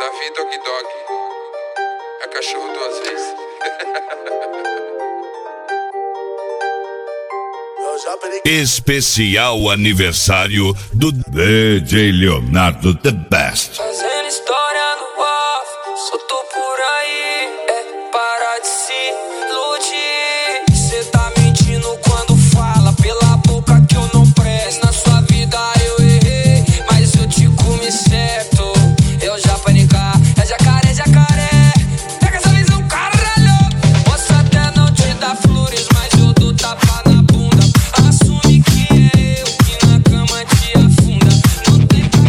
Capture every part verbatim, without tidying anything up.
Davi Dog Dog. É cachorro duas vezes. Especial aniversário do D J Leonardo The Best. Fazendo história no off, soltou por aí, é para de se iludir. Cê tá mentindo quando fala pela boca que eu não presto. Na sua vida eu errei, mas eu te comi certo. Eu já panicar, é jacaré, jacaré. Pega essa visão, caralho. Posso até não te dar flores, mas eu dou tapa na bunda. Assume que é eu que na cama te afunda. Não tem pra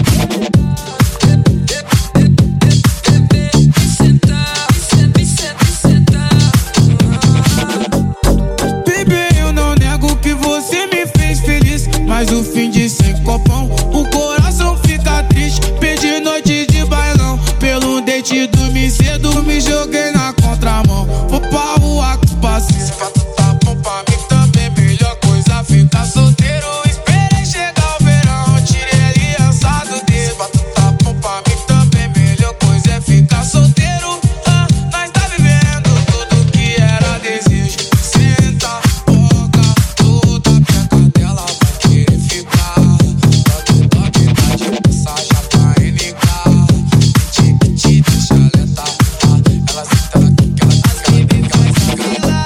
mas o fim de sem copão, o coração fica triste. Perdi noite de bailão, pelo date dormi cedo, me joguei na contramão. Vou pra rua com os passinhos, se fato tá bom pra mim também. Melhor coisa ficar solteiro, esperei chegar o verão, tirei aliança do dedo. Se fato tá bom pra mim também, melhor coisa é ficar solteiro. Ah, nós tá vivendo tudo que era desejo. Senta, boca, toda peca dela vai querer ficar. Dog, dog, tá de passagem pra N K. Te, te deixa lenta, ela senta aqui que ela fica, ela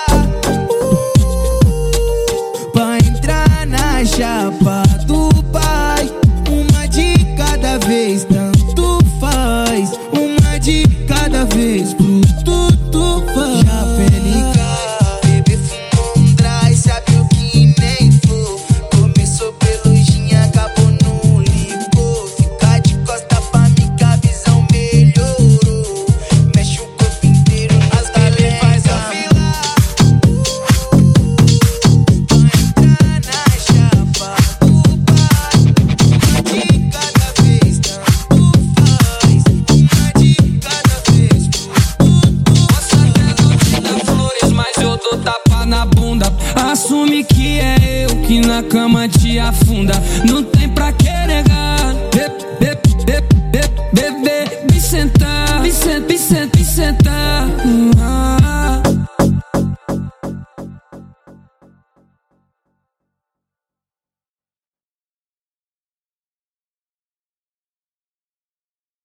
fica. Pra entrar na chapa do pai, uma de cada vez, tanto faz. Uma de cada vez, pro tudo faz. Já pelica, bebê fumou um dry, sabe o que nem for. Começou pelujinha, acabou no licor. Fica de costa pra mim que a visão melhorou. Mexe o corpo inteiro, as galera faz a fila. Pra entrar na chapa do pai, uma de cada vez, tanto faz. Uma de cada vez, pro tudo. Posso até não te dar flores, mas eu dou tapa na bunda. Assume que é eu que na cama te afunda. Não tem pra que negar. Bebê, bebê, bebê, me sentar, me sentar, me sentar, me sentar.